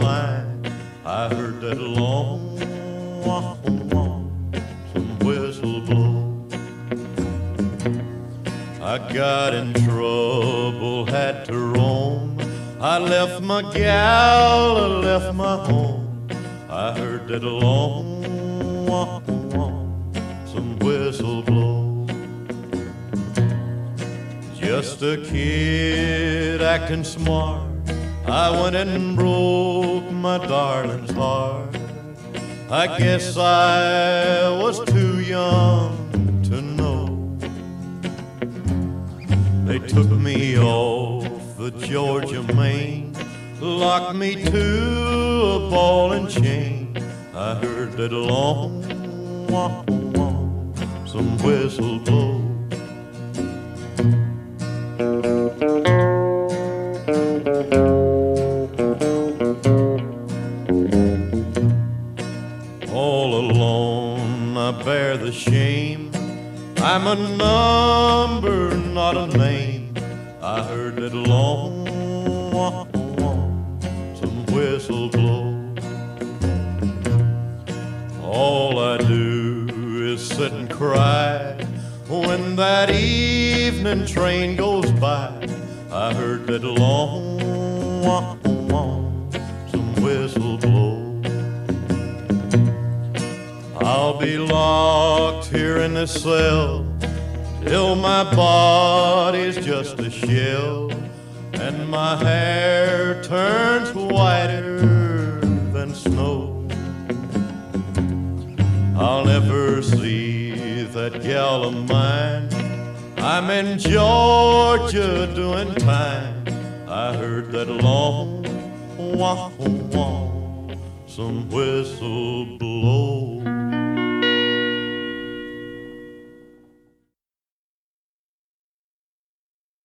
line, I heard that long wah, wah, some whistle blow. I got in trouble, had to roam. I left my gal, I left my home. I heard that long wah, wah, some whistle blow. Just a kid acting smart, I went and broke my darling's heart. I guess I was too young to know. They took me off the Georgia main, locked me to a ball and chain. I heard that long wah, wah, some whistle blow. All alone I bear the shame, I'm a number, not a name. I heard that long wah, wah, some whistle blow. All I do is sit and cry when that evening train goes by. I heard that long wah, wah, some whistle blow. I'll be locked here in this cell till my body's just a shell and my hair turns whiter than snow. I'll never see that gal of mine, I'm in Georgia doing time. I heard that long wah, wah, some whistle blow.